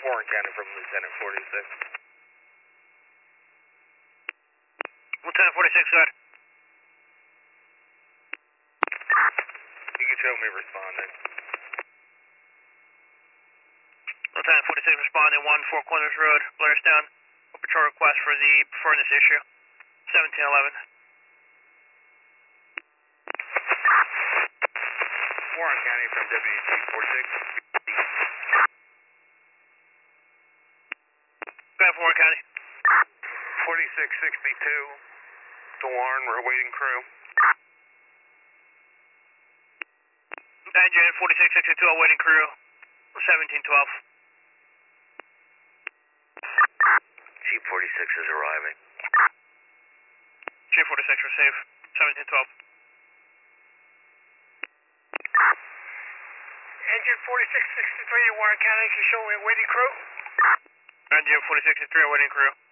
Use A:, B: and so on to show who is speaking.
A: Warren County from Lieutenant 46.
B: Lieutenant 46, go ahead.
A: You can show me responding.
B: Lieutenant 46 responding, 1 Four Corners Road, Blairstown. A patrol request for the furnace issue. 1711.
A: Warren County from WG 46.
B: Go ahead, Warren County.
A: 4662 to Warren, we're waiting crew.
B: Engine 4662, awaiting crew. 1712.
A: Jeep 46 is arriving.
B: Jeep 46, receive. 1712.
C: Engine 4663 to Warren County, can you show me waiting crew?
B: Engine 4663, awaiting crew.